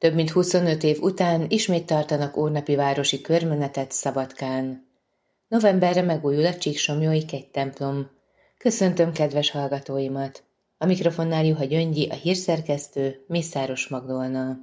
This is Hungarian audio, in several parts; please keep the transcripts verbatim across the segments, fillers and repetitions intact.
Több mint huszonöt év után ismét tartanak úrnapi városi körmenetet Szabadkán. Novemberre megújul a Csíksomlyói kegytemplom. Köszöntöm kedves hallgatóimat! A mikrofonnál Juha Gyöngyi, a hírszerkesztő, Mészáros Magdolna.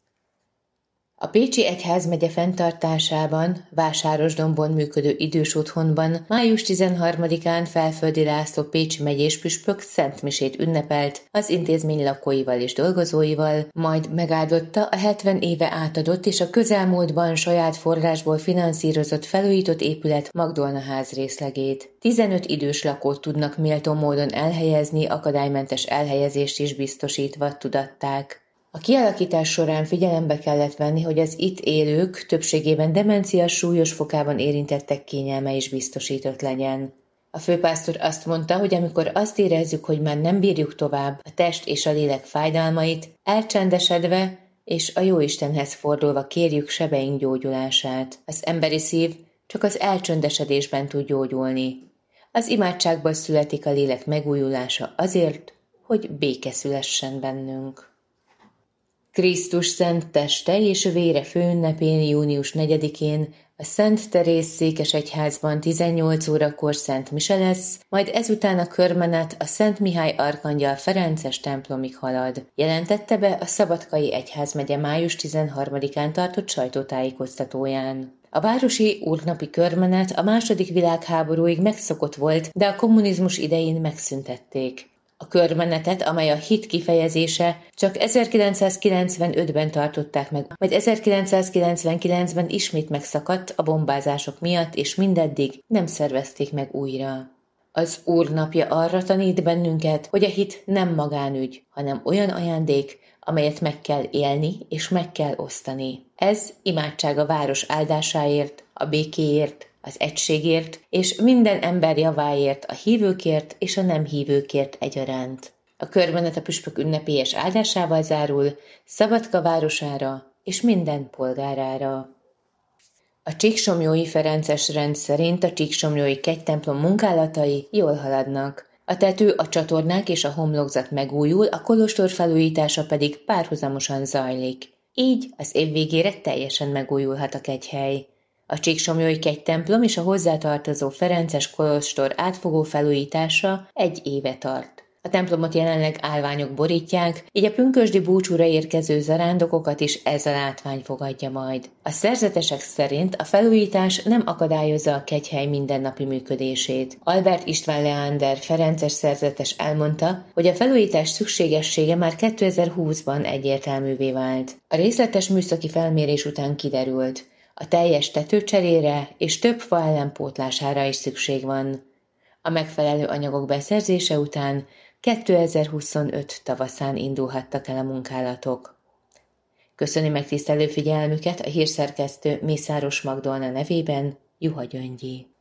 A Pécsi Egyházmegye fenntartásában, Vásárosdombon működő idős otthonban május tizenharmadikán Felföldi László pécsi megyés püspök szentmisét ünnepelt az intézmény lakóival és dolgozóival, majd megáldotta a hetven éve átadott és a közelmúltban saját forrásból finanszírozott felújított épület Magdolna ház részlegét. tizenöt idős lakót tudnak méltó módon elhelyezni, akadálymentes elhelyezést is biztosítva, tudatták. A kialakítás során figyelembe kellett venni, hogy az itt élők, többségében demencia súlyos fokában érintettek kényelme is biztosított legyen. A főpásztor azt mondta, hogy amikor azt érezzük, hogy már nem bírjuk tovább a test és a lélek fájdalmait, elcsendesedve és a Jóistenhez fordulva kérjük sebeink gyógyulását. Az emberi szív csak az elcsöndesedésben tud gyógyulni. Az imádságból születik a lélek megújulása azért, hogy béke szülessen bennünk. Krisztus szent teste és vére főünnepén június negyedikén a Szent Teréz székesegyházban tizennyolc órakor szent mise lesz, majd ezután a körmenet a Szent Mihály Arkangyal Ferences templomig halad, jelentette be a Szabadkai Egyházmegye május tizenharmadikán tartott sajtótájékoztatóján. A városi úrnapi körmenet a második világháborúig megszokott volt, de a kommunizmus idején megszüntették. A körmenetet, amely a hit kifejezése, csak ezerkilencszázkilencvenötben tartották meg, majd ezerkilencszázkilencvenkilencben ismét megszakadt a bombázások miatt, és mindeddig nem szervezték meg újra. Az Úr napja arra tanít bennünket, hogy a hit nem magánügy, hanem olyan ajándék, amelyet meg kell élni és meg kell osztani. Ez imádság a város áldásáért, a békéért, az egységért és minden ember javáért, a hívőkért és a nem hívőkért egyaránt. A körmenet a püspök ünnepélyes áldásával zárul Szabadka városára és minden polgárára. A Csíksomlyói Ferences rend szerint a Csíksomlyói kegytemplom munkálatai jól haladnak. A tető, a csatornák és a homlokzat megújul, a kolostor felújítása pedig párhuzamosan zajlik. Így az év végére teljesen megújulhat a kegyhely. A Csíksomlyói kegytemplom és a hozzátartozó ferences kolostor átfogó felújítása egy éve tart. A templomot jelenleg állványok borítják, így a pünkösdi búcsúra érkező zarándokokat is ez a látvány fogadja majd. A szerzetesek szerint a felújítás nem akadályozza a kegyhely mindennapi működését. Albert István Leander ferences szerzetes elmondta, hogy a felújítás szükségessége már kétezer-húszban egyértelművé vált. A részletes műszaki felmérés után kiderült, a teljes tetőcserére és több fa ellenpótlására is szükség van. A megfelelő anyagok beszerzése után kétezer-huszonöt tavaszán indulhattak el a munkálatok. Köszöni megtisztelő figyelmüket a hírszerkesztő Mészáros Magdolna nevében Juha Gyöngyi.